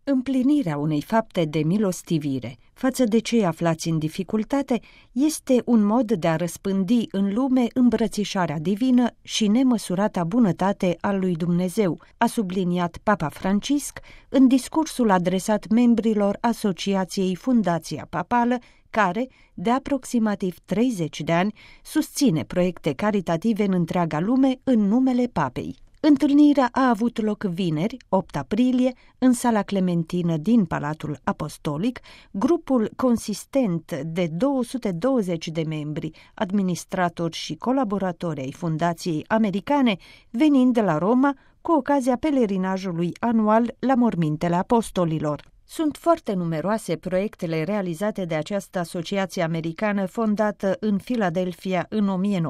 Împlinirea unei fapte de milostivire față de cei aflați în dificultate este un mod de a răspândi în lume îmbrățișarea divină și nemăsurata bunătate a lui Dumnezeu, a subliniat Papa Francisc în discursul adresat membrilor Asociației Fundația Papală, care, de aproximativ 30 de ani, susține proiecte caritative în întreaga lume în numele Papei. Întâlnirea a avut loc vineri, 8 aprilie, în Sala Clementină din Palatul Apostolic, grupul consistent de 220 de membri, administratori și colaboratori ai Fundației Americane, venind de la Roma cu ocazia pelerinajului anual la Mormintele Apostolilor. Sunt foarte numeroase proiectele realizate de această asociație americană fondată în Philadelphia în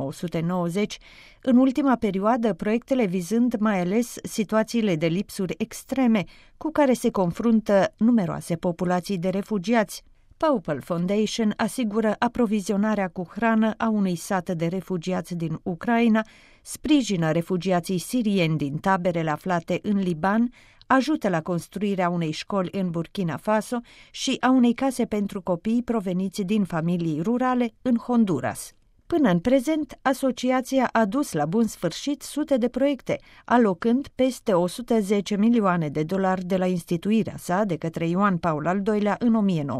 1990, în ultima perioadă proiectele vizând mai ales situațiile de lipsuri extreme cu care se confruntă numeroase populații de refugiați. Papal Foundation asigură aprovizionarea cu hrană a unui sat de refugiați din Ucraina, sprijină refugiații sirieni din taberele aflate în Liban, ajută la construirea unei școli în Burkina Faso și a unei case pentru copii proveniți din familii rurale în Honduras. Până în prezent, asociația a dus la bun sfârșit sute de proiecte, alocând peste 110 milioane de dolari de la instituirea sa de către Ioan Paul al II-lea în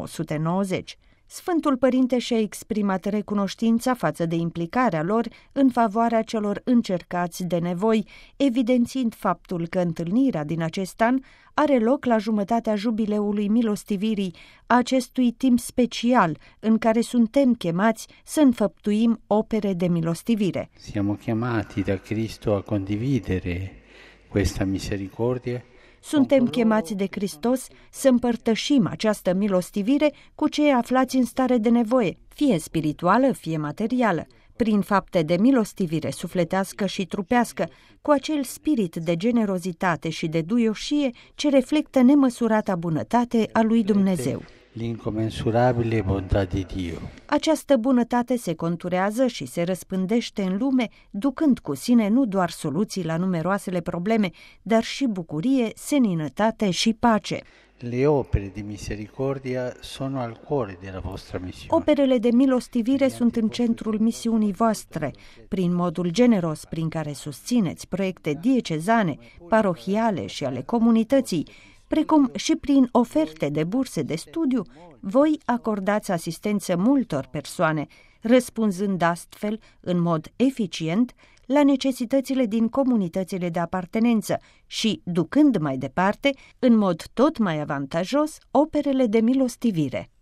1990. Sfântul Părinte și-a exprimat recunoștința față de implicarea lor în favoarea celor încercați de nevoi, evidențiind faptul că întâlnirea din acest an are loc la jumătatea jubileului milostivirii, acestui timp special în care suntem chemați să înfăptuim opere de milostivire. Siamo chiamati da Cristo a condividere questa misericordia. Suntem chemați de Hristos să împărtășim această milostivire cu cei aflați în stare de nevoie, fie spirituală, fie materială, prin fapte de milostivire sufletească și trupească, cu acel spirit de generozitate și de duioșie ce reflectă nemăsurata bunătate a lui Dumnezeu. L'incommensurabile bontà di Dio. Această bunătate se conturează și se răspândește în lume, ducând cu sine nu doar soluții la numeroasele probleme, dar și bucurie, seninătate și pace. Le opere di misericordia sono al cuore della vostra missione. Operele de milostivire sunt în centrul misiunii voastre, prin modul generos prin care susțineți proiecte diecezane, parohiale și ale comunității, precum și prin oferte de burse de studiu, voi acordați asistență multor persoane, răspunzând astfel, în mod eficient, la necesitățile din comunitățile de apartenență și, ducând mai departe, în mod tot mai avantajos, operele de milostivire.